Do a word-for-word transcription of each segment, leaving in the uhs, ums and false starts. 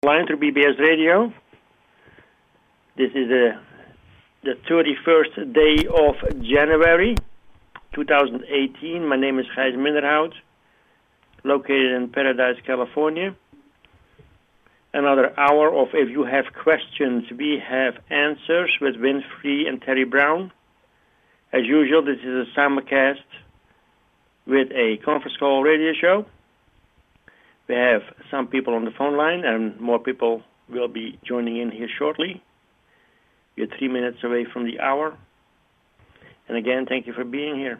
line through B B S Radio. This is the, the thirty-first day of January two thousand eighteen. My name is Gijs Minderhout, located in Paradise, California. Another hour of If You Have Questions, We Have Answers with Winfrey and Terry Brown. As usual, this is a simulcast with a conference call radio show. We have some people on the phone line, and more people will be joining in here shortly. We're three minutes away from the hour. And again, thank you for being here.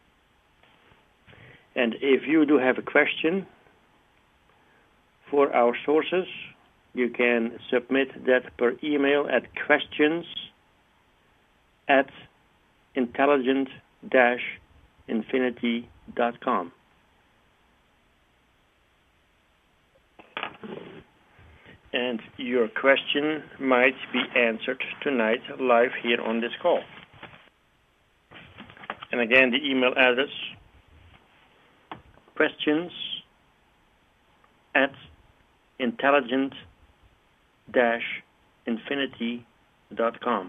And if you do have a question for our sources, you can submit that per email at questions at intelligent dash infinity dot com. And your question might be answered tonight live here on this call. And again, the email address, questions at intelligent dash infinity dot com.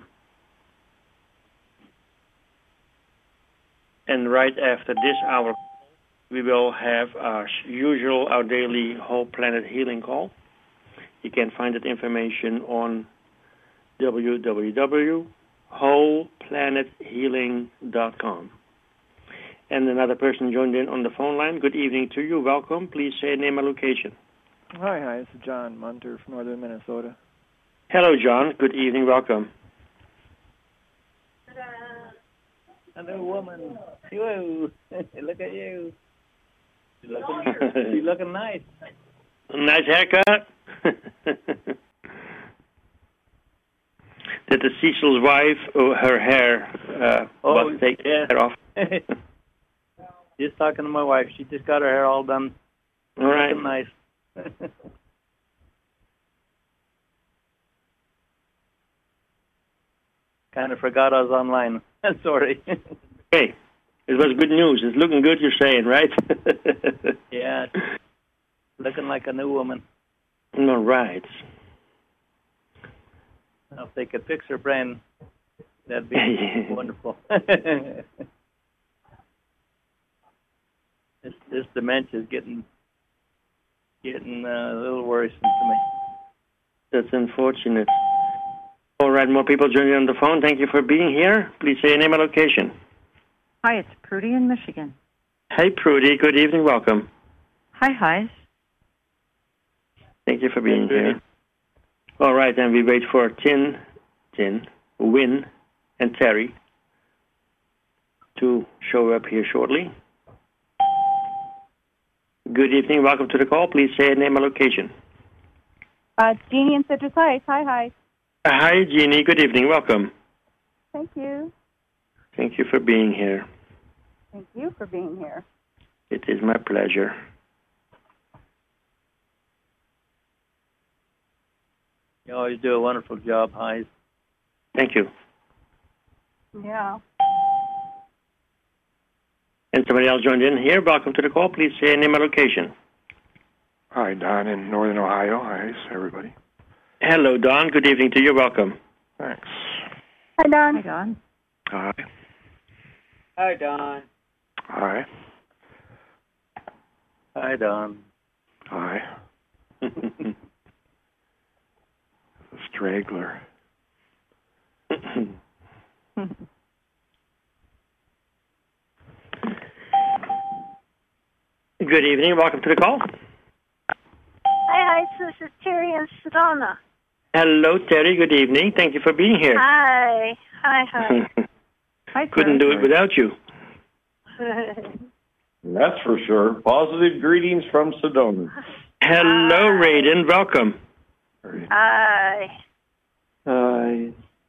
And right after this hour, we will have our usual, our daily whole planet healing call. You can find that information on w w w dot whole planet healing dot com. And another person joined in on the phone line. Good evening to you. Welcome. Please say name and location. Hi, hi. This is John Munter from northern Minnesota. Hello, John. Good evening. Welcome. Hello, woman. Whoa. Look at you. You're looking, you're looking nice. Nice haircut. Did the Cecil's wife, oh, her hair, uh, oh, was taken yeah. off? Just talking to my wife. She just got her hair all done. All right. Looking nice. Kind of forgot I was online. Sorry. Hey, it was good news. It's looking good, you're saying, right? Yeah. Looking like a new woman. All right. If they could fix her brain, that'd be wonderful. this this dementia is getting getting uh, a little worrisome to me. That's unfortunate. All right, more people joining on the phone. Thank you for being here. Please say your name and location. Hi, it's Prudy in Michigan. Hey, Prudy. Good evening. Welcome. Hi, hi. Thank you for being here. All right, and we wait for Tin, Tin, Win, and Terry to show up here shortly. Good evening. Welcome to the call. Please say your name and location. Uh, it's Jeannie in Citrus Heights. Hi, hi. Uh, hi, Jeannie. Good evening. Welcome. Thank you. Thank you for being here. Thank you for being here. It is my pleasure. You always do a wonderful job, Heis. Thank you. Yeah. And somebody else joined in here. Welcome to the call. Please say your name and location. Hi, Don in Northern Ohio. Hi, everybody. Hello, Don. Good evening to you. Welcome. Thanks. Hi, Don. Hi, Don. Hi. Hi, Don. Hi. Hi, Don. Hi. Straggler. Good evening. Welcome to the call. Hi, hi. This is Terry in Sedona. Hello, Terry. Good evening. Thank you for being here. Hi. Hi, hi. Hi, Couldn't do it without you. That's for sure. Positive greetings from Sedona. Hello, Hi. Raiden. Welcome. Hi. Hi.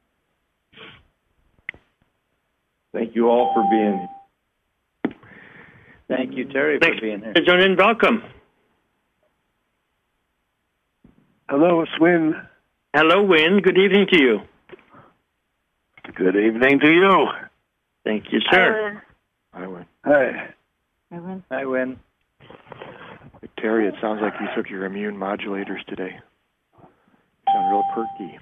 Thank you all for being here. Thank you, Terry, Thanks for being here. for joining in. Welcome. Hello, it's Win. Hello, Win. Good evening to you. Good evening to you. Thank you, sir. Hi, Win. Hi. Hi, Win. Hi, Win. Terry, it sounds like you took your immune modulators today. sound real perky.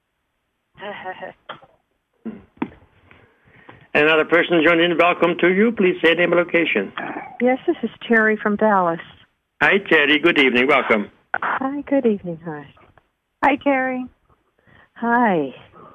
Another person joined in. Welcome to you. Please say name and location. Yes, this is Terry from Dallas. Hi, Terry. Good evening. Welcome. Hi, good evening. Hi. Hi, Terry. Hi.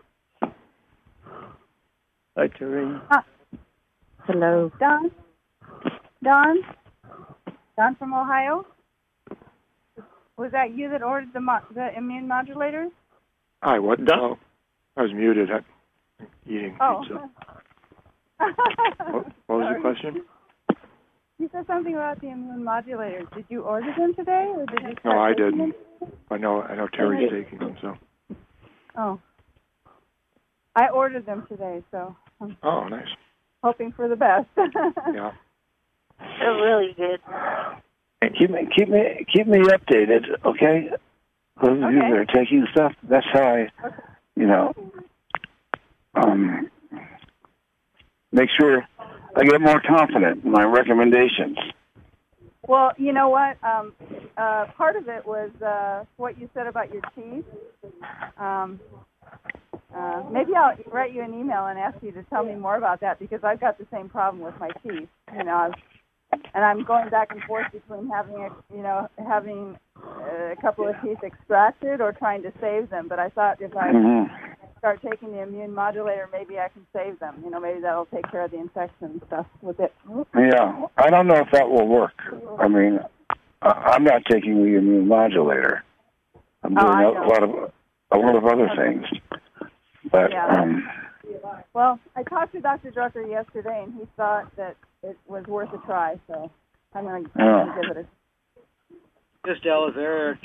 Hi, Terry. Uh, Hello. Don? Don? Don from Ohio? Was that you that ordered the mo- the immune modulators? Hi, what? Duh. Oh, I was muted. I'm eating Oh. pizza. What, what was your question? You said something about the immune modulators. Did you order them today, or did you? No, start I taking didn't. them? I know. I know Terry's taking them. So. Oh. I ordered them today, so I'm Oh, nice. hoping for the best. Yeah. They're really good. Keep me, keep me, keep me updated, okay? Those of you Okay. that are taking stuff, that's how I, you know, um, make sure I get more confident in my recommendations. Well, you know what? Um, uh, part of it was uh, what you said about your teeth. Um, uh, maybe I'll write you an email and ask you to tell me more about that, because I've got the same problem with my teeth. You know, I've, and I'm going back and forth between having, a, you know, having a couple of teeth extracted or trying to save them. But I thought if I Mm-hmm. start taking the immune modulator, maybe I can save them. You know, maybe that'll take care of the infection and stuff with it. Yeah, I don't know if that will work. I mean, I- I'm not taking the immune modulator. I'm doing Oh, I a know. lot of a lot of other things. But Yeah. um, Well, I talked to Doctor Drucker yesterday, and he thought that it was worth a try. So I'm going to Yeah. give it a. Just Elizera.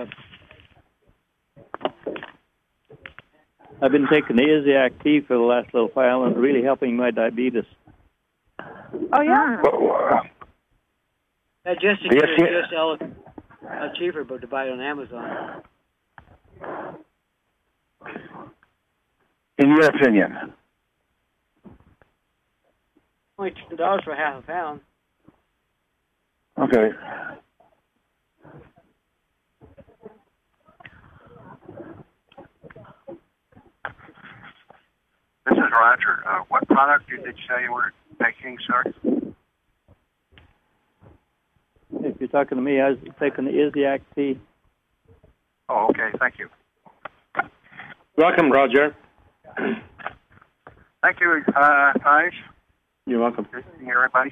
Uh, I've been taking the Isiac tea for the last little while, and it's really helping my diabetes. Oh yeah. but, uh, Uh, just Yes, it's yeah. just el- uh, cheaper, but to buy it on Amazon. in your opinion, Only two dollars for half a pound. okay. This is Roger. Uh, what product did you say you were taking, sir? If you're talking to me, I was taking the Isiac tea. Oh, okay. Thank you. Welcome, Roger. Thank you, uh, guys. You're welcome. Good to hear everybody.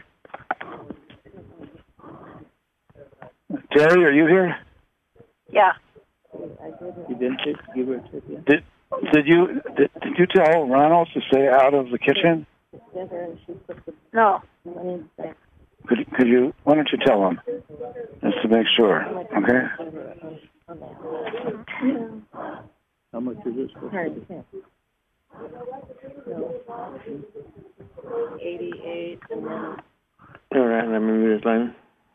Terry, are you here? Yeah. You didn't take, give her a tip yet? Did did you did, did you tell Ronald to stay out of the kitchen? No. Could could you? Why don't you tell him, just to make sure? Okay. How much is this for? eighty-eight and then All right, let me move this line.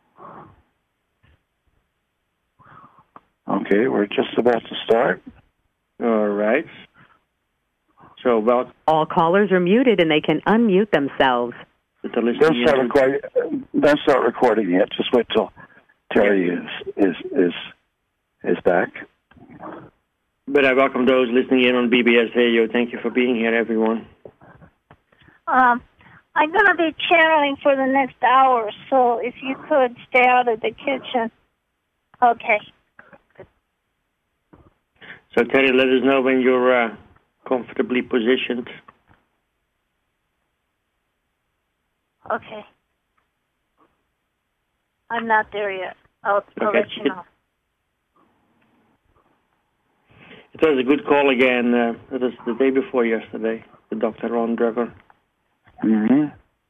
Okay, we're just about to start. All right. So, well, All callers are muted and they can unmute themselves. the Don't listening start in- recording. Don't start recording yet. Just wait till Terry is is is is back. But I welcome those listening in on B B S Radio. Thank you for being here, everyone. Um, I'm going to be channeling for the next hour, so if you could stay out of the kitchen. Okay. So, Terry, let us know when you're uh, comfortably positioned. Okay. I'm not there yet. I'll, I'll Okay. let you know. It was a good call again. Uh, it was the day before yesterday, the Doctor Ron Drucker. Mm-hmm.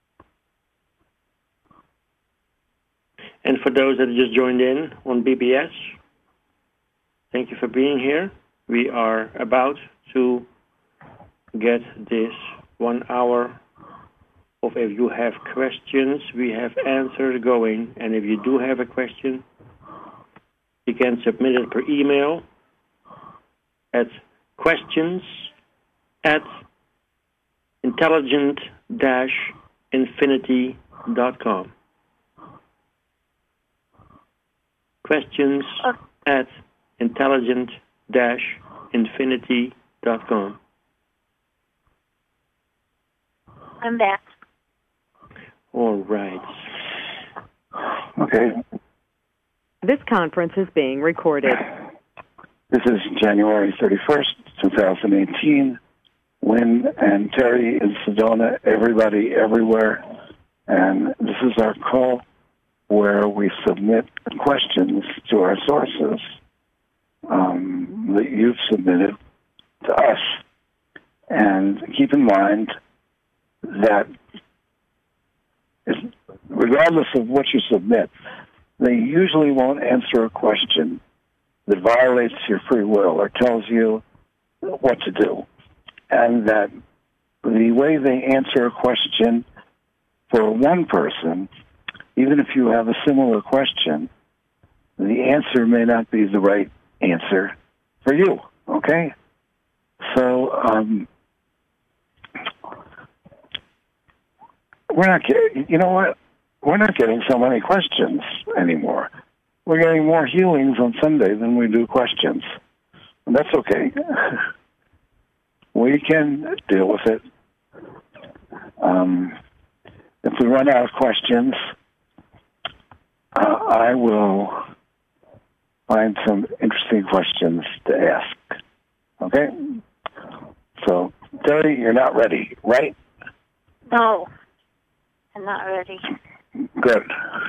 And for those that just joined in on B B S, thank you for being here. We are about to get this one hour of if you have questions, we have answers going. And if you do have a question, you can submit it per email at questions at intelligent dash infinity dot com. Questions at intelligent dash infinity dot com. I'm back. All right. Okay. This conference is being recorded. This is January thirty-first, twenty eighteen. Lynn and Terry in Sedona, everybody everywhere. And this is our call where we submit questions to our sources um, that you've submitted to us. And keep in mind that regardless of what you submit, they usually won't answer a question that violates your free will or tells you what to do. And that the way they answer a question for one person, even if you have a similar question, the answer may not be the right answer for you, okay? So, um, we're not getting, you know what? We're not getting so many questions anymore. We're getting more healings on Sunday than we do questions. And that's okay. We can deal with it. Um, if we run out of questions, uh, I will find some interesting questions to ask. Okay? So, Terry, you're not ready, right? No, I'm not ready. Good.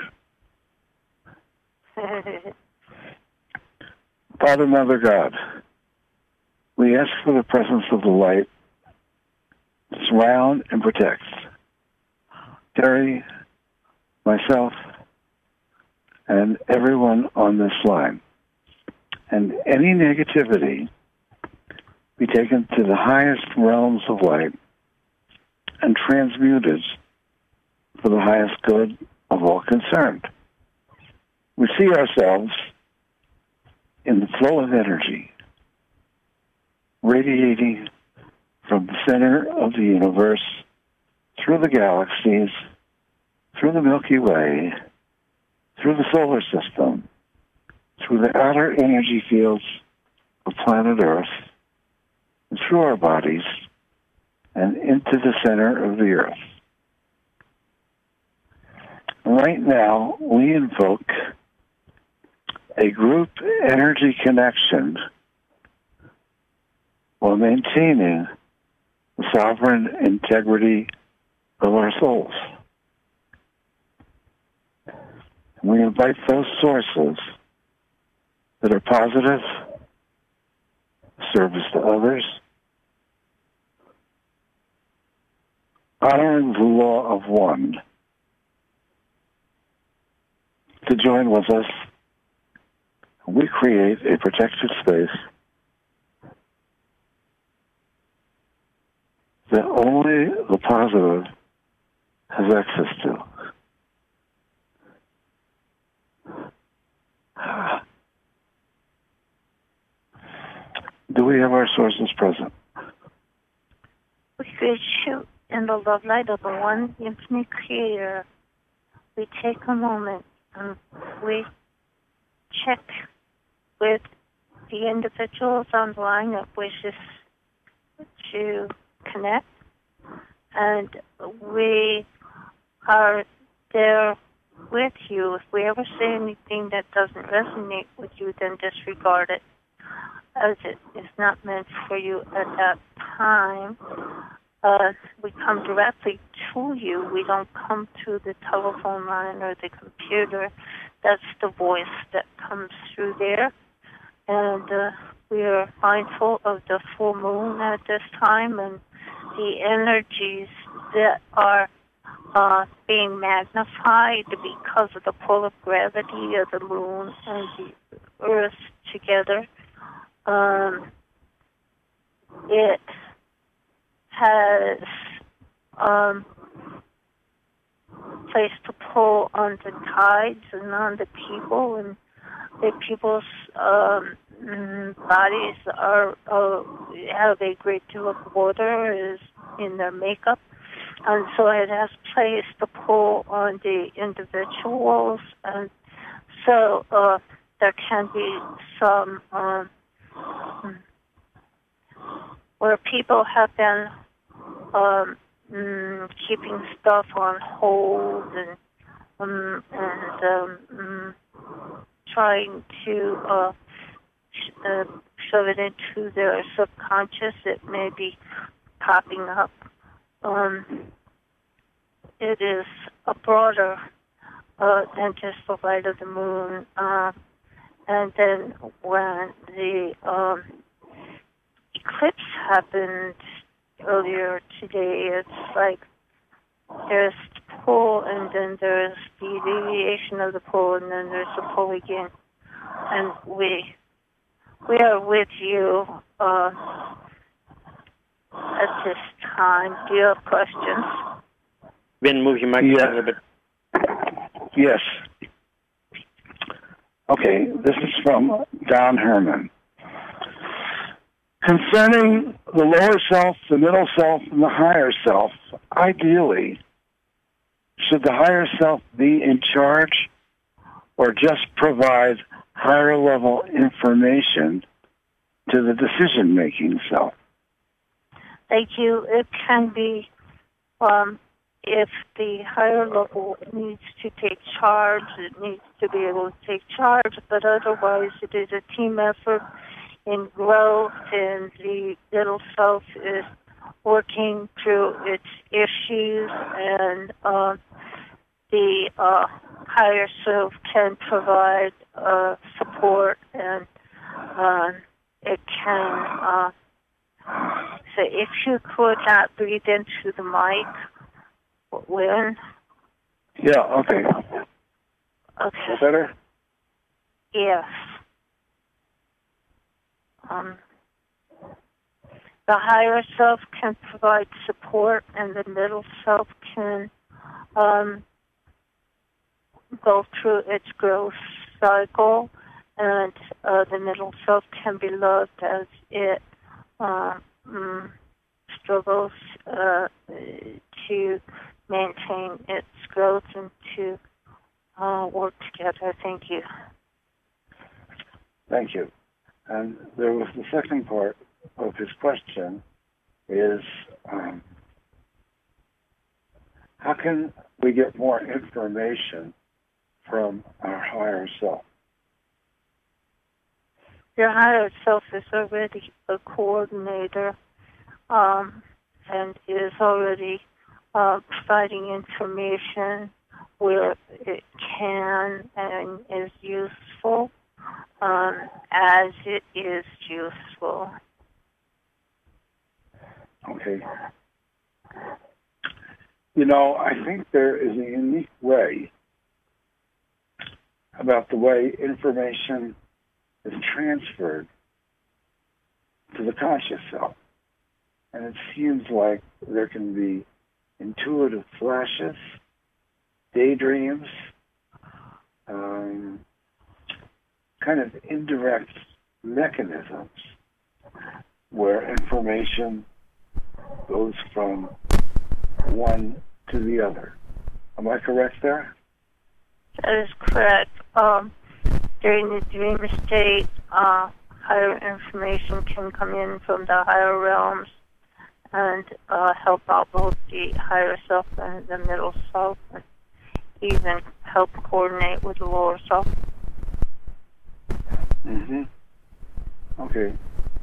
Father, Mother, God, we ask for the presence of the light to surround and protect Terry, myself, and everyone on this line. And any negativity be taken to the highest realms of light and transmuted for the highest good of all concerned. We see ourselves in the flow of energy radiating from the center of the universe, through the galaxies, through the Milky Way, through the solar system, through the outer energy fields of planet Earth, and through our bodies, and into the center of the Earth. Right now, we invoke a group energy connection while maintaining the sovereign integrity of our souls. We invite those sources that are positive, service to others, honoring the law of one, to join with us. We create a protected space that only the positive has access to. Do we have our sources present? We could shoot in the love light of the one infinite creator. We take a moment and we check with the individuals on the line that wishes to connect, and we are there with you. If we ever say anything that doesn't resonate with you, then disregard it, as it is not meant for you at that time. Uh, we come directly to you. We don't come to the telephone line or the computer. That's the voice that comes through there. And uh, we are mindful of the full moon at this time and the energies that are uh, being magnified because of the pull of gravity of the moon and the earth together. Um, it has um, placed a pull on the tides and on the people, and the people's um, bodies are uh, have a great deal of water is in their makeup, and so it has placed a pull on the individuals, and so uh, there can be some um, where people have been um, mm, keeping stuff on hold and um, and um, mm, trying to uh, sh- uh, shove it into their subconscious, it may be popping up. Um, it is a broader uh, than just the light of the moon. Uh, and then when the um, eclipse happened earlier today, it's like there's the pull, and then there's the deviation of the pull, and then there's the pull again. And we we are with you uh, at this time. Do you have questions? Ben, move your microphone Yeah. a little bit. Yes. Okay, this is from Don Herman. Concerning the lower self, the middle self, and the higher self, ideally, should the higher self be in charge or just provide higher level information to the decision-making self? Thank you. It can be um, if the higher level needs to take charge, it needs to be able to take charge, but otherwise it is a team effort in growth, and the middle self is working through its issues, and uh, the uh, higher self can provide uh, support, and uh, it can, uh, so if you could not breathe into the mic, when? Yeah, okay. Okay. Better? Yes. Um, the higher self can provide support, and the middle self can um, go through its growth cycle, and uh, the middle self can be loved as it uh, mm, struggles uh, to maintain its growth and to uh, work together. Thank you. Thank you. And there was the second part of his question is, um, how can we get more information from our higher self? Your higher self is already a coordinator um, and is already uh, providing information where it can and is useful um, as it is useful. Okay. You know, I think there is a unique way about the way information is transferred to the conscious self. And it seems like there can be intuitive flashes, daydreams, um, kind of indirect mechanisms where information goes from one to the other. Am I correct there? That is correct. Um, during the dream state, uh, higher information can come in from the higher realms and uh, help out both the higher self and the middle self, and even help coordinate with the lower self. Mm-hmm. Okay.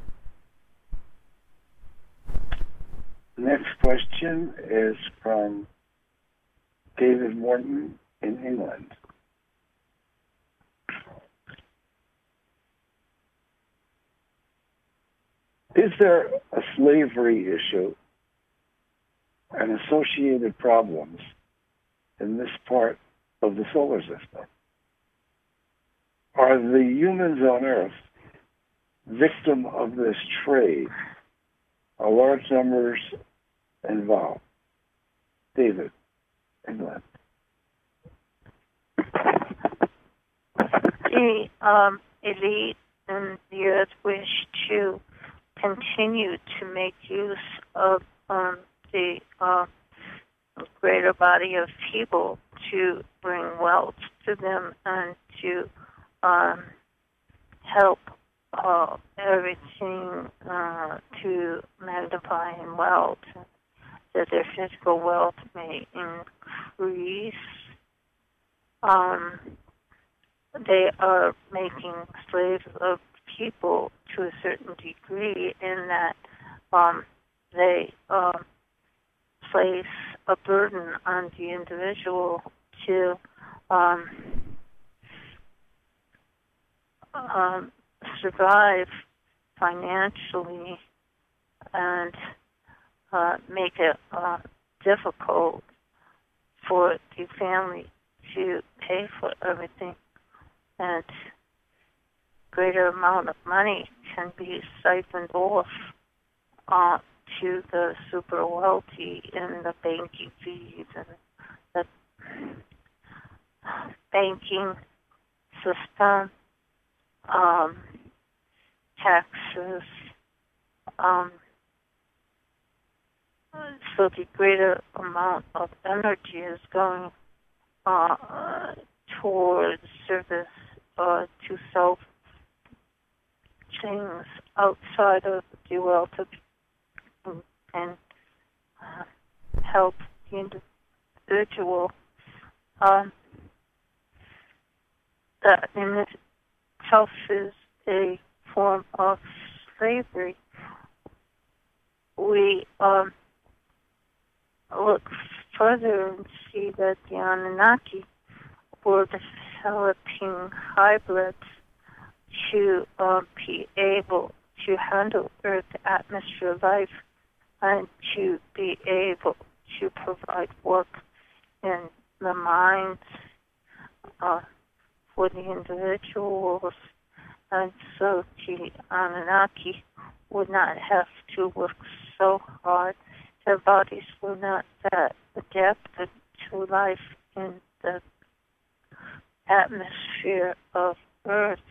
Next question is from David Morton in England. Is there a slavery issue and associated problems in this part of the solar system? Are the humans on Earth victim of this trade? Are large numbers involved? David, England. The um, elite and the Earth wish to continue to make use of um, the uh, greater body of people to bring wealth to them and to um, help uh, everything uh, to magnifying wealth, that their physical wealth may increase. Um, they are making slaves of people to a certain degree in that um, they uh, place a burden on the individual to um, um, survive financially and uh, make it uh, difficult for the family to pay for everything, and greater amount of money can be siphoned off uh, to the super wealthy in the banking fees and the banking system, um, taxes. Um, so the greater amount of energy is going uh, towards service uh, to self things outside of the wealth of and uh, help the individual. Um, that in itself is a form of slavery. We um, look further and see that the Anunnaki were developing hybrids to uh, be able to handle Earth atmosphere life and to be able to provide work in the minds uh, for the individuals. And so the Anunnaki would not have to work so hard. Their bodies were not that adapted to life in the atmosphere of Earth.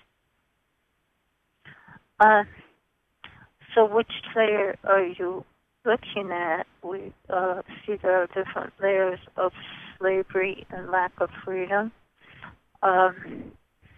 Uh, so which layer are you looking at? We uh, see there are different layers of slavery and lack of freedom. Um,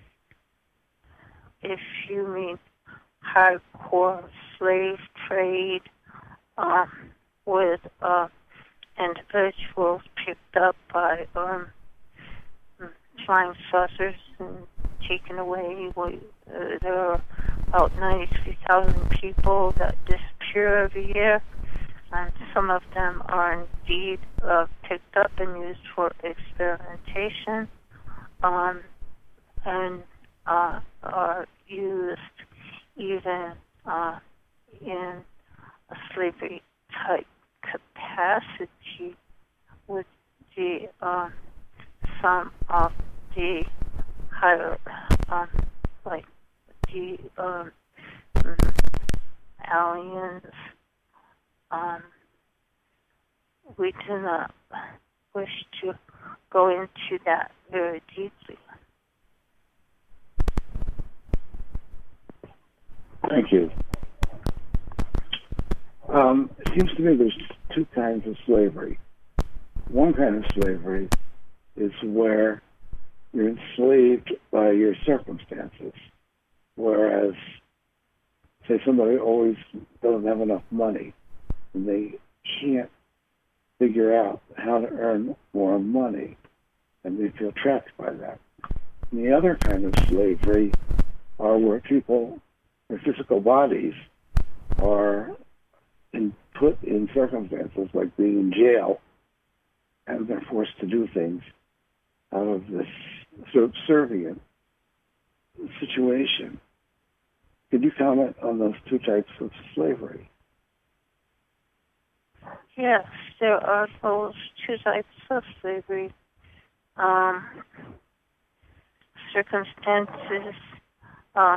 if you mean hardcore slave trade um, with uh, individuals picked up by um, flying saucers and taken away. We, uh, there are about ninety-three thousand people that disappear every year, and some of them are indeed uh, picked up and used for experimentation, um, and uh, are used even uh, in a slavery type capacity with the uh, some of the higher, um, like the um, aliens. Um, we do not wish to go into that very deeply. Thank you. Um, it seems to me there's two kinds of slavery. One kind of slavery is where you're enslaved by your circumstances, whereas, say, somebody always doesn't have enough money and they can't figure out how to earn more money, and they feel trapped by that. And the other kind of slavery are where people, their physical bodies, are in, put in circumstances like being in jail, and they're forced to do things out of this subservient situation. Could you comment on those two types of slavery? Yes, there are those two types of slavery. Um, circumstances uh,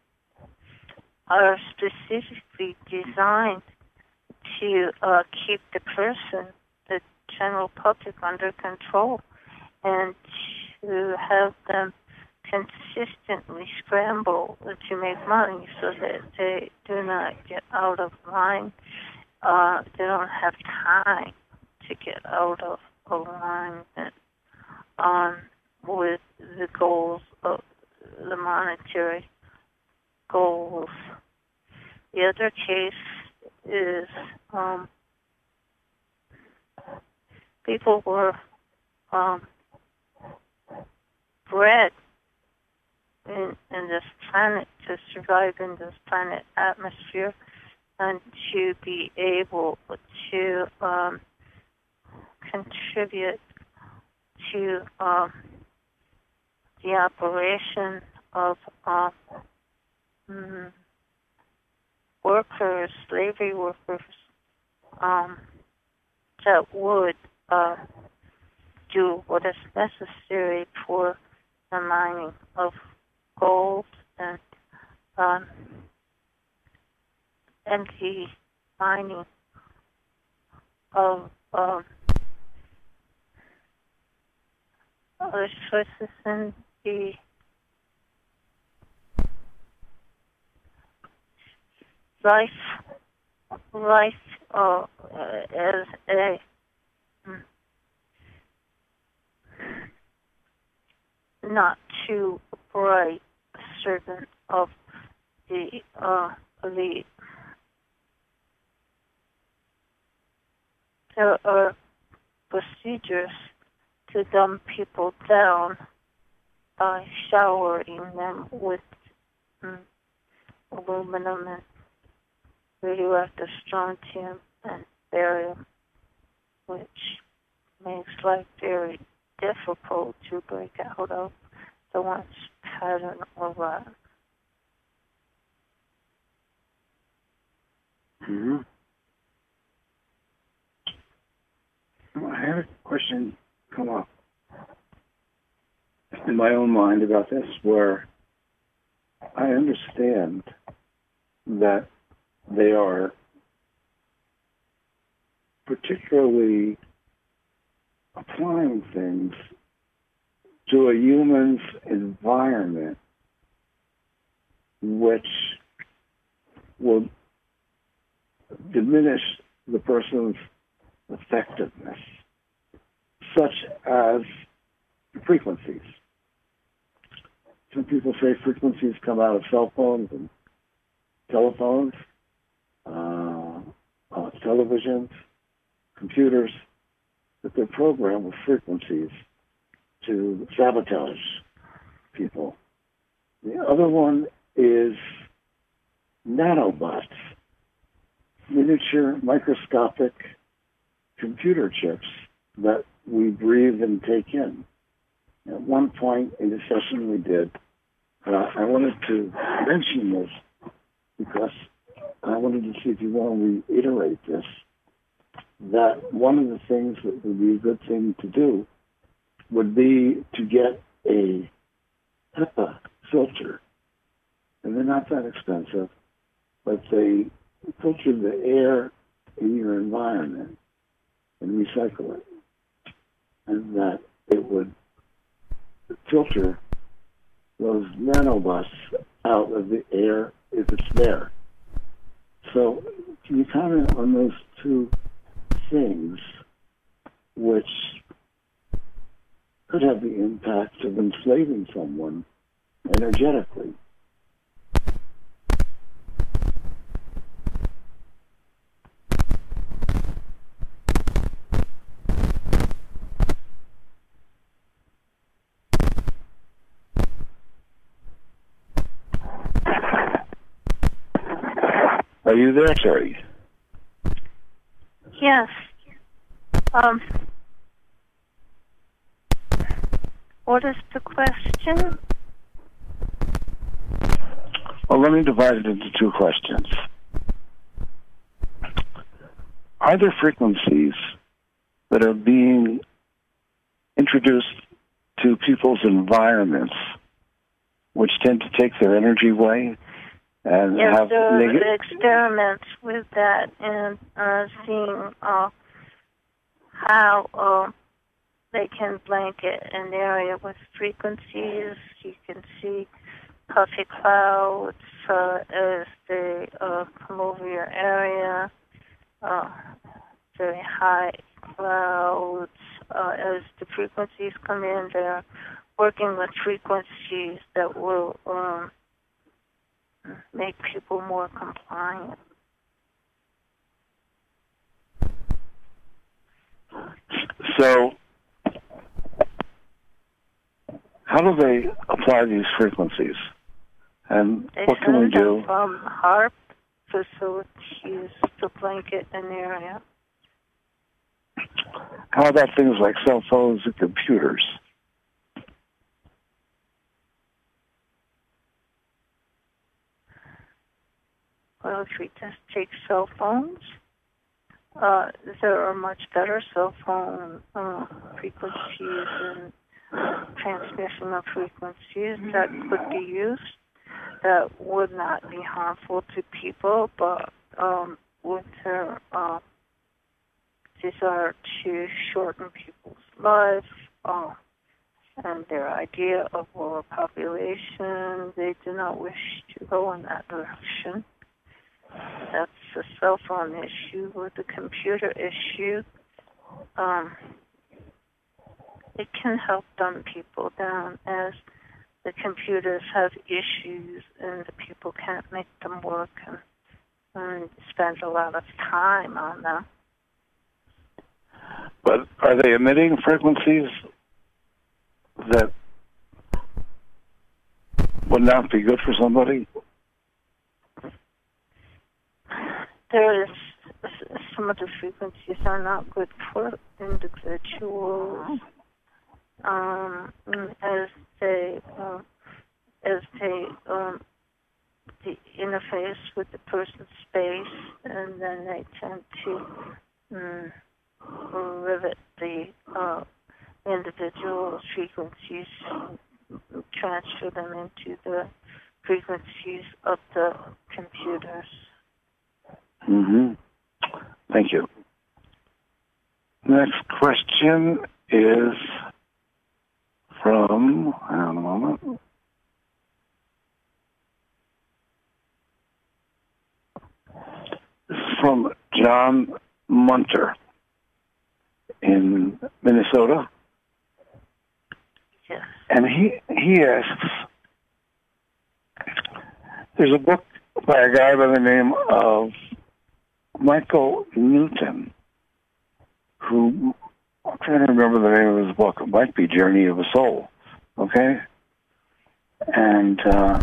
are specifically designed to uh, keep the person, the general public, under control, and to have them consistently scramble to make money so that they do not get out of line. Uh, they don't have time to get out of alignment um, with the goals of the monetary goals the other case is um, people were um, bred in, in this planet to survive in this planet atmosphere and to be able to um, contribute to um, the operation of uh, mm, workers, slavery workers, um, that would uh, do what is necessary for the mining of gold and um, and the mining of um, other sources in the life, life uh, as a mm, not too bright servant of the uh, elite. There are procedures to dumb people down by showering them with mm, aluminum and radioactive strontium and barium, which makes life very difficult to break out of the once pattern of life. Mm-hmm. I had a question come up in my own mind about this, where I understand that they are particularly applying things to a human's environment which will diminish the person's effectiveness, such as frequencies. Some people say frequencies come out of cell phones and telephones, uh, uh, televisions, computers, that they're programmed with frequencies to sabotage people. The other one is nanobots, miniature microscopic computer chips that we breathe and take in. At one point in the session we did, uh, I wanted to mention this because I wanted to see if you want to reiterate this, that one of the things that would be a good thing to do would be to get a HEPA filter. And they're not that expensive, but they filter the air in your environment and recycle it. And that it would filter those nanobots out of the air if it's there. So can you comment on those two things which could have the impact of enslaving someone energetically? Are you there, Terry? Yes. Um, what is the question? Well, let me divide it into two questions. Are there frequencies that are being introduced to people's environments which tend to take their energy away? And yes, have there neg- are experiments with that and uh, seeing uh, how uh, they can blanket an area with frequencies. You can see puffy clouds uh, as they uh, come over your area, uh, very high clouds. Uh, as the frequencies come in, they're working with frequencies that will um, make people more compliant. So, how do they apply these frequencies? And They what can we send do? them from HAARP facilities to blanket an area. How about things like cell phones and computers? Well, if we just take cell phones, uh, there are much better cell phone uh, frequencies and transmission of frequencies that could be used that would not be harmful to people, but um, with their uh, desire to shorten people's lives uh, and their idea of world population, they do not wish to go in that direction. That's the cell phone issue. With the computer issue, um, it can help dumb people down as the computers have issues and the people can't make them work and, and spend a lot of time on them. But are they emitting frequencies that would not be good for somebody? There is some of the frequencies are not good for individuals, um, as they uh, as they um, the interface with the person's space, and then they tend to um, rivet the uh, individual's frequencies, transfer them into the frequencies of the computers. Mm-hmm. Thank you. Next question is from, hang on a moment. This is from John Munter in Minnesota. Yes. And he, he asks, there's a book by a guy by the name of Michael Newton, who, I'm trying to remember the name of his book. It might be Journey of a Soul, okay? And uh,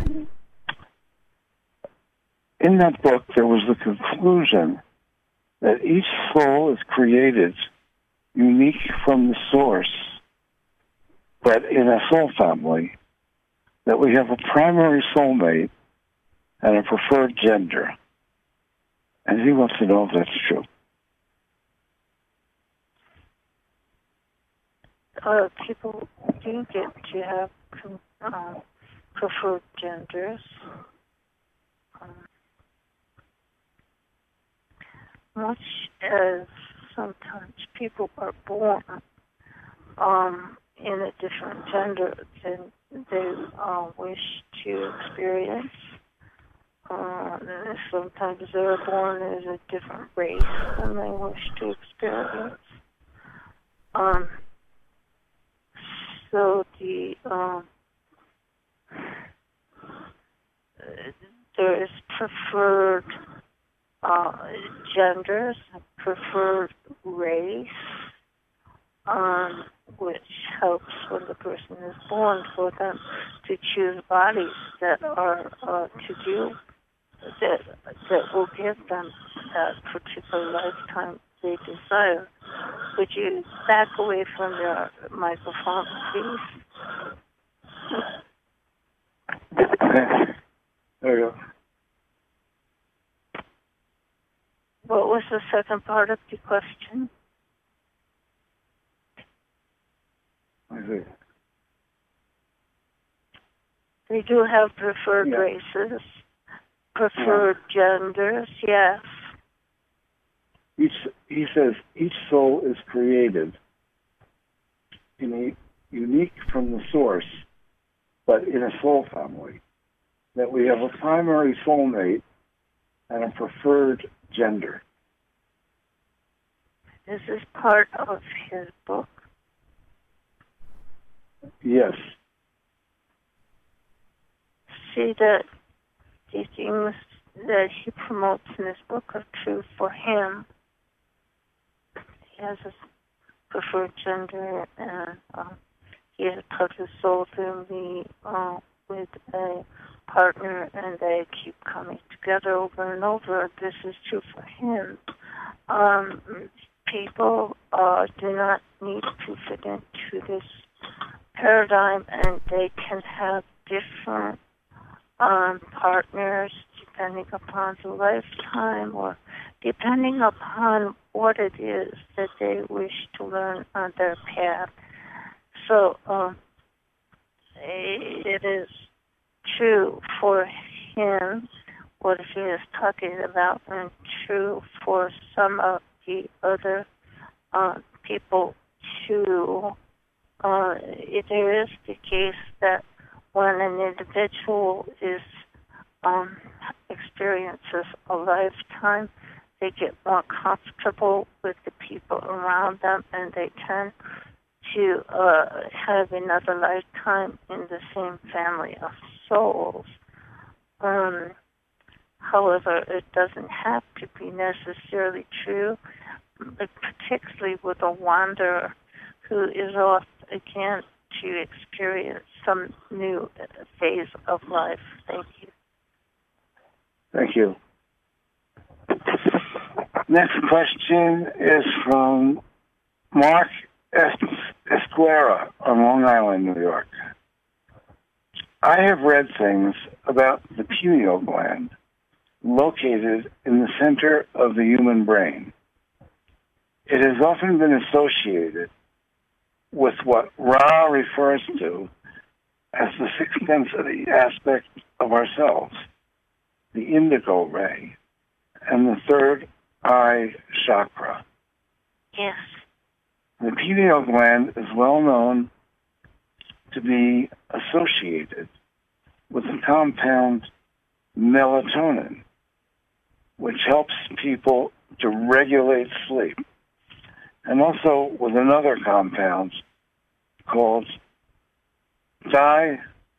in that book, there was the conclusion that each soul is created unique from the source, but in a soul family, that we have a primary soulmate and a preferred gender. And he wants to know if that's true. Uh, people do get to have um, preferred genders. Um, much as sometimes people are born um, in a different gender than they uh, wish to experience. Uh, sometimes they're born as a different race than they wish to experience. Um, so the um, there is preferred uh, genders, preferred race, um, which helps when the person is born for them to choose bodies that are uh, to do that that will give them that particular lifetime they desire. Would you back away from your microphone, please? There you go. What was the second part of the question? I see. They do have preferred Yeah. races, preferred yeah. genders, yes. Each, he says each soul is created in a unique from the source, but in a soul family. That we have a primary soulmate and a preferred gender. This is part of his book. Yes. See that the things that he promotes in his book are true for him. He has a preferred gender, and uh, he has a touch of soul family uh, with a partner, and they keep coming together over and over. This is true for him. Um, people uh, do not need to fit into this paradigm, and they can have different um, partners depending upon the lifetime or depending upon what it is that they wish to learn on their path. So um, it is true for him what he is talking about, and true for some of the other uh, people too. Uh, it, there is the case that when an individual is um, experiences a lifetime, they get more comfortable with the people around them, and they tend to uh, have another lifetime in the same family of souls. Um, however, it doesn't have to be necessarily true, particularly with a wanderer who is off again to experience some new phase of life. Thank you. Thank you. Next question is from Mark Esquera on Long Island, New York. I have read things about the pineal gland located in the center of the human brain. It has often been associated with what Ra refers to as the sixth density aspect of ourselves, the indigo ray, and the third eye chakra. Yes. The pineal gland is well known to be associated with the compound melatonin, which helps people to regulate sleep, and also with another compound called di,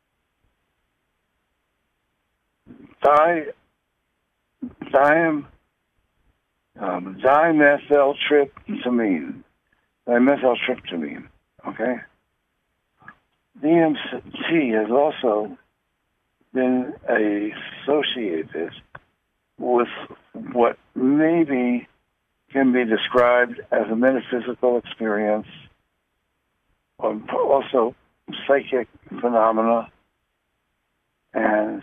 di, diam, um, dimethyltryptamine, dimethyltryptamine, okay? D M T has also been associated with what maybe can be described as a metaphysical experience, or also psychic phenomena, and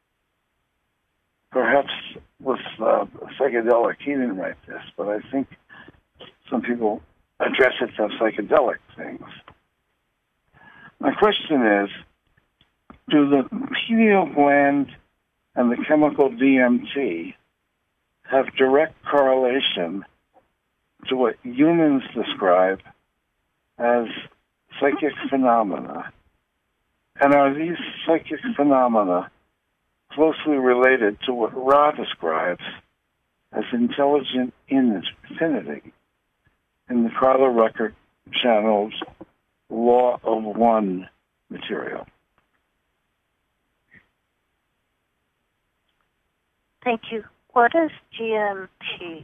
perhaps with uh, psychedelic. He didn't write this, but I think some people address it as psychedelic things. My question is, do the pineal gland and the chemical D M T have direct correlation to what humans describe as psychic phenomena? And are these psychic phenomena closely related to what Ra describes as intelligent infinity in the Carla Rueckert channel's Law of One material? Thank you. What is D M T?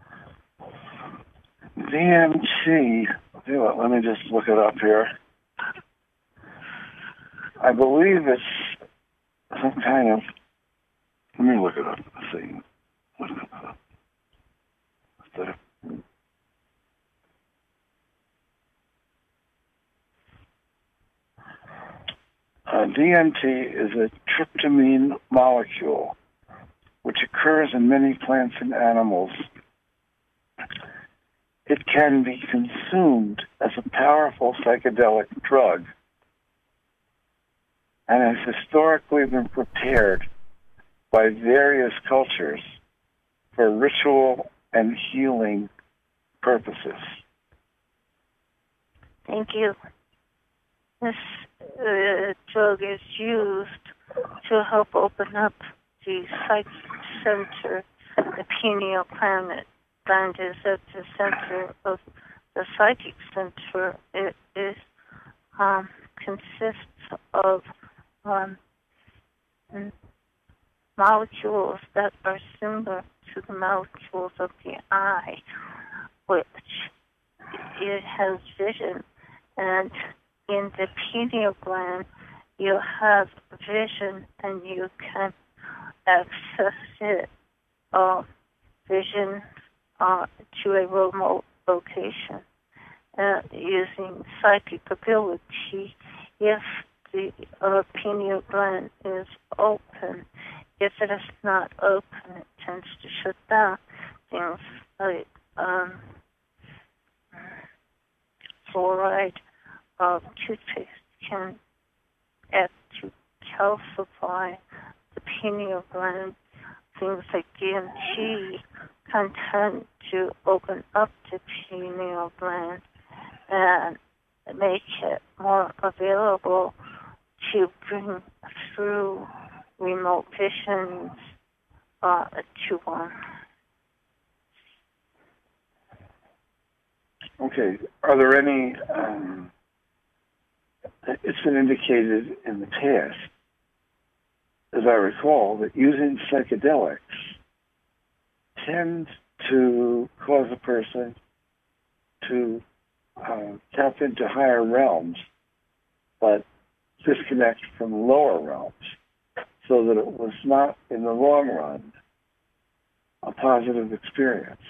D M T, okay, well, let me just look it up here. I believe it's some kind of, let me look it up. Let's see. Look it up. The, uh, D M T is a tryptamine molecule which occurs in many plants and animals. It can be consumed as a powerful psychedelic drug and has historically been prepared by various cultures for ritual and healing purposes. Thank you. This uh, drug is used to help open up the psychic center, the pineal gland. Gland is at the center of the psychic center. It is um, consists of um, molecules that are similar to the molecules of the eye, which it has vision. And in the pineal gland, you have vision, and you can access it, uh, vision uh, to a remote location uh, using psychic ability. If the uh, pineal gland is open, if it is not open, it tends to shut down. Things like um, fluoride of toothpaste can act to calcify the pineal gland. Things like D M T can tend to open up the pineal gland and make it more available to bring through remote visions uh, to one. Okay. Are there any, um, it's been indicated in the past, as I recall, that using psychedelics tend to cause a person to uh, tap into higher realms, but disconnect from lower realms, so that it was not, in the long run, a positive experience.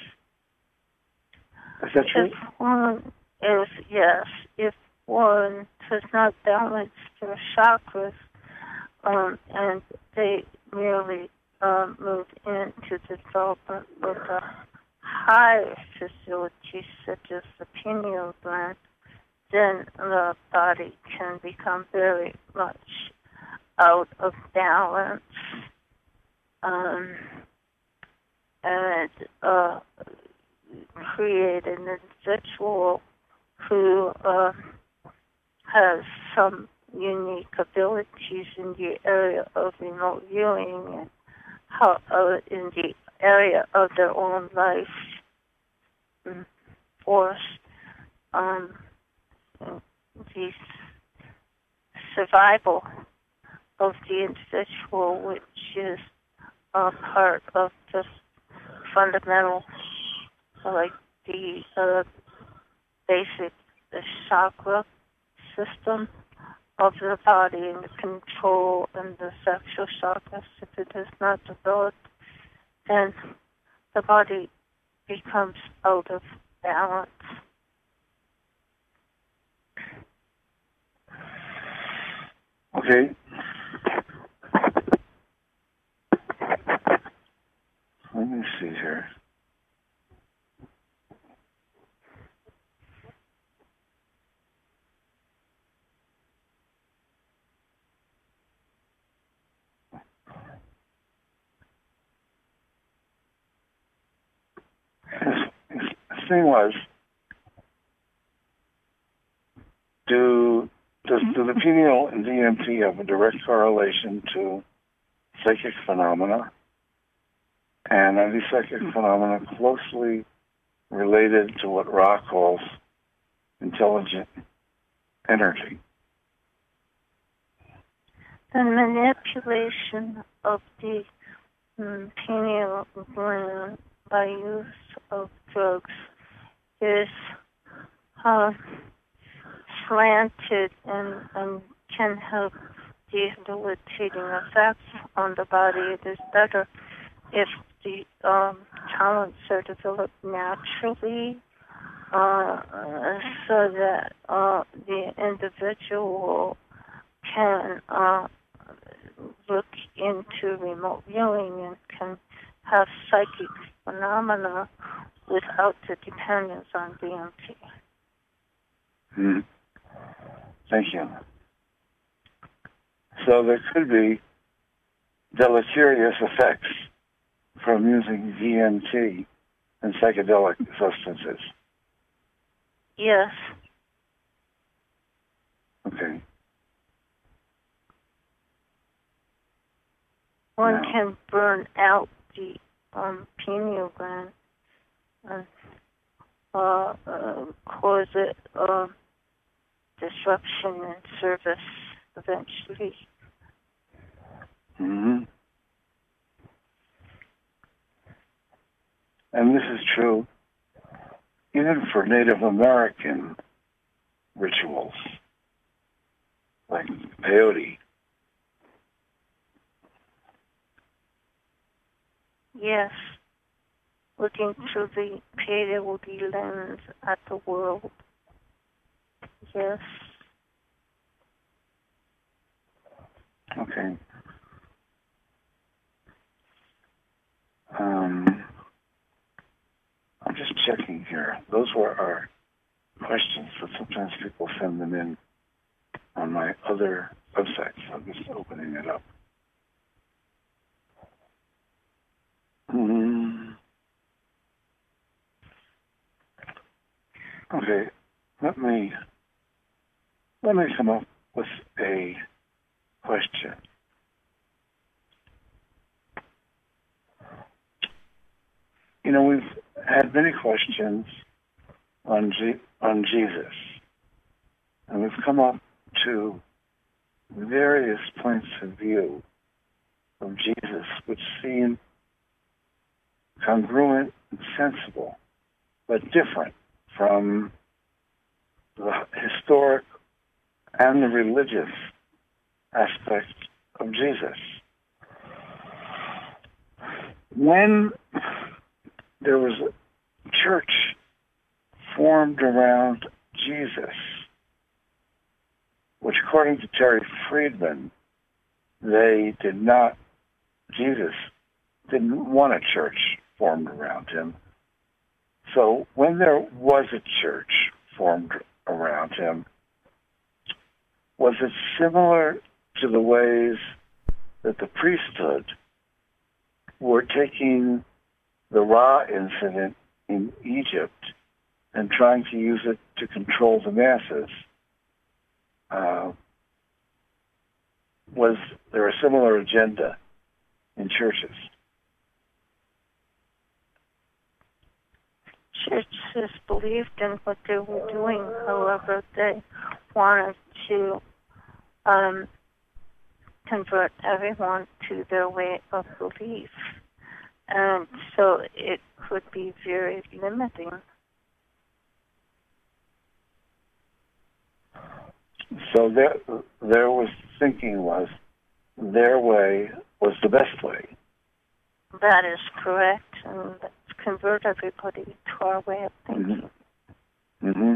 Is that true? If one is, yes, if one does not balance their chakras, um, and they merely um, move into the development of the higher facilities, such as the pineal gland, then the body can become very much out of balance, um, and uh, create an individual who uh, has some unique abilities in the area of remote viewing and how uh, in the area of their own life force, um, the survival of the individual, which is a part of the fundamental, like the uh, basic the chakra system of the body and the control and the sexual chakras. If it is not developed, then the body becomes out of balance. Okay. Let me see here. The thing was, do does do the pineal and D M T have a direct correlation to psychic phenomena? And are these psychic phenomena closely related to what Ra calls intelligent energy? The manipulation of the um, pineal gland by use of drugs is uh, slanted and, and can have debilitating effects on the body. It is better if the um, talents are developed naturally, uh, so that uh, the individual can uh, look into remote viewing and can have psychic phenomena without the dependence on D M T. Hmm. Thank you. So there could be deleterious effects from using D M T and psychedelic substances. Yes. Okay. One Now, can burn out the um, pineal gland and uh, uh, cause it uh, disruption in service eventually. mm-hmm. and this is true even for Native American rituals, like peyote. Yes. Looking through the peyote lens at the world. Yes. Okay. Um, I'm just checking here. Those were our questions, but sometimes people send them in on my other websites. I'm just opening it up. Mm. Okay, let me let me come up with a question. You know, we've had many questions on G- on Jesus, and we've come up to various points of view of Jesus, which seem congruent and sensible, but different from the historic and the religious aspect of Jesus. When there was a church formed around Jesus, which according to Terry Friedman, they did not, Jesus didn't want a church formed around him. So when there was a church formed around him, was it similar to the ways that the priesthood were taking the Ra incident in Egypt and trying to use it to control the masses? Uh, was there a similar agenda in churches? Churches believed in what they were doing, however, they wanted to um, convert everyone to their way of belief. And so it could be very limiting. So there, there was thinking was their way was the best way. That is correct, and let's convert everybody to our way of thinking. Mm-hmm. Mm-hmm.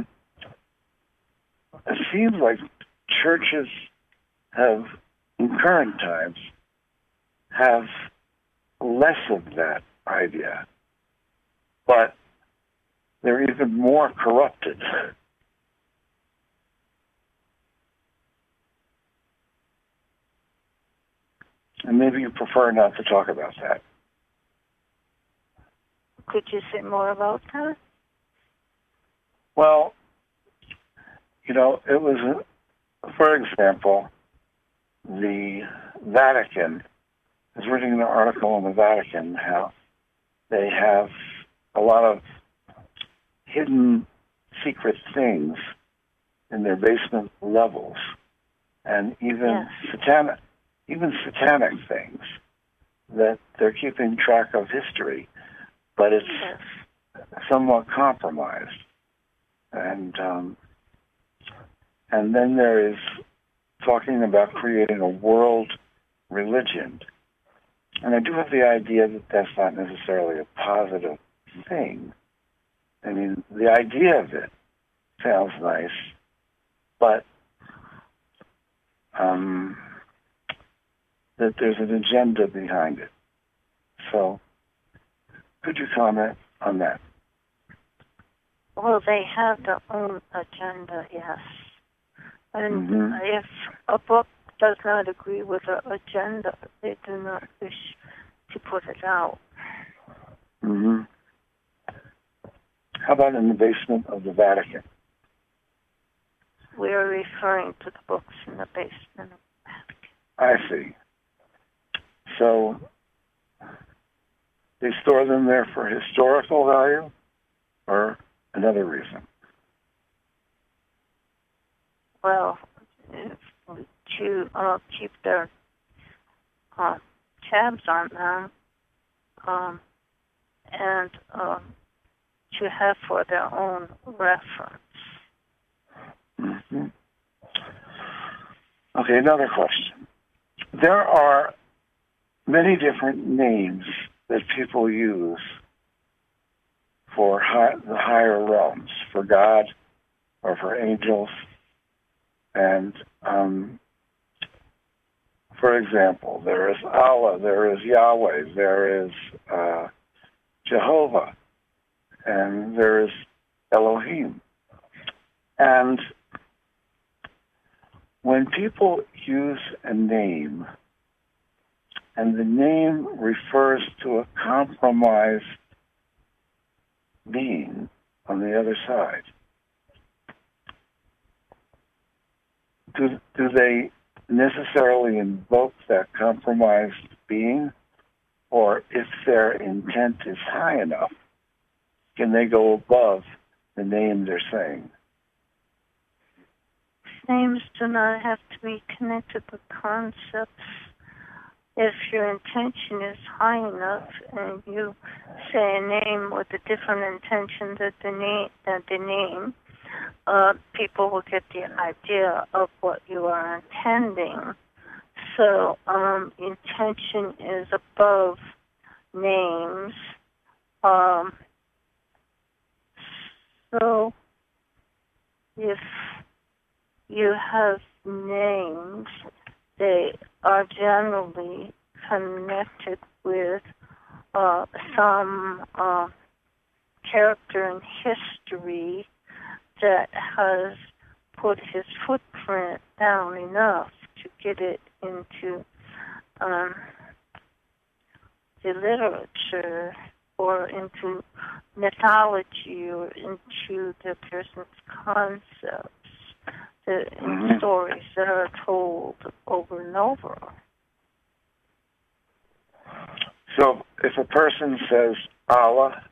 It seems like churches have, in current times, have less of that idea, but they're even more corrupted. And maybe you prefer not to talk about that. Could you say more about that? Well, you know, it was, for example, the Vatican. I was reading an article on the Vatican, how they have a lot of hidden secret things in their basement levels, and even yes. satanic, even satanic things that they're keeping track of history, but it's yes. somewhat compromised. And um, and then there is talking about creating a world religion. And I do have the idea that that's not necessarily a positive thing. I mean, the idea of it sounds nice, but um, that there's an agenda behind it. So, could you comment on that? Well, they have their own agenda, yes. And mm-hmm. if a book does not agree with their agenda, they do not wish to put it out. Mm-hmm. How about in the basement of the Vatican? We're referring to the books in the basement of the Vatican. I see. So they store them there for historical value or another reason? Well, to uh, keep their uh, tabs on them, um, and um, to have for their own reference. Mm-hmm. Okay, another question. There are many different names that people use for high, the higher realms, for God or for angels. And, um, for example, there is Allah, there is Yahweh, there is uh, Jehovah, and there is Elohim. And when people use a name, and the name refers to a compromised being on the other side, do, do they necessarily invoke that compromised being? Or if their intent is high enough, can they go above the name they're saying? Names do not have to be connected with concepts. If your intention is high enough and you say a name with a different intention than the name, than the name uh, people will get the idea of what you are intending. So um, intention is above names. Um, so if you have names, they are generally connected with uh, some uh, character in history that has put his footprint down enough to get it into um, the literature or into mythology or into the person's concepts, the Mm-hmm. stories that are told over and over. So if a person says Allah,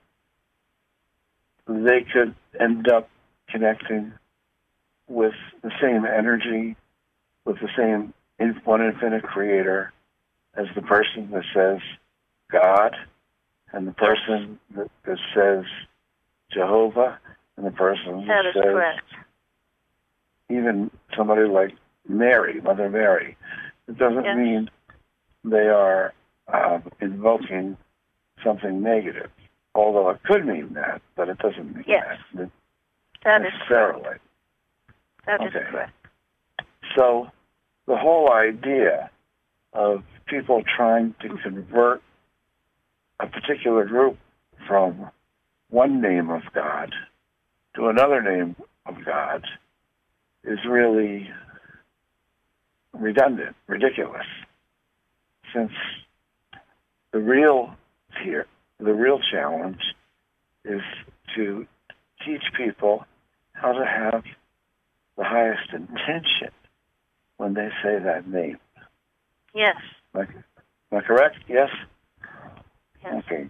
they could end up connecting with the same energy, with the same one infinite creator as the person that says God, and the person that, that says Jehovah, and the person That that is says correct. even somebody like Mary, Mother Mary. It doesn't Yes. mean they are uh, invoking something negative, although it could mean that, but it doesn't mean Yes. that That is necessarily. correct. That is Okay. correct. So the whole idea of people trying to convert a particular group from one name of God to another name of God is really redundant, ridiculous, since the real here, the real challenge is to teach people how to have the highest intention when they say that name. Yes. Am I, am I correct? Yes? Yes. Okay.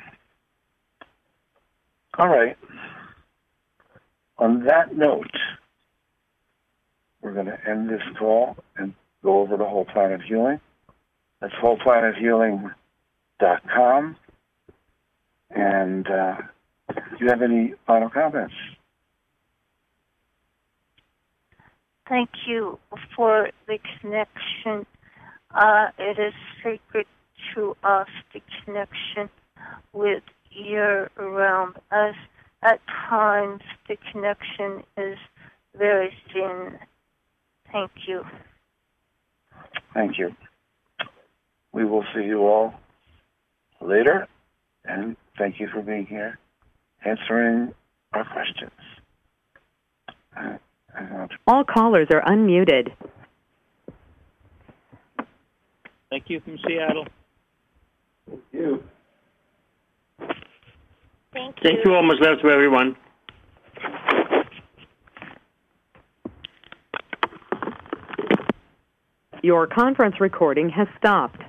All right. On that note, we're going to end this call and go over to Whole Planet Healing. That's whole planet healing dot com. And uh, do you have any final comments? Thank you for the connection. Uh, it is sacred to us, the connection with your realm, as at times the connection is very thin. Thank you. Thank you. We will see you all later, and thank you for being here, answering our questions. Uh, All callers are unmuted. Thank you from Seattle. Thank you. Thank you. Thank you all. Much love to everyone. Your conference recording has stopped.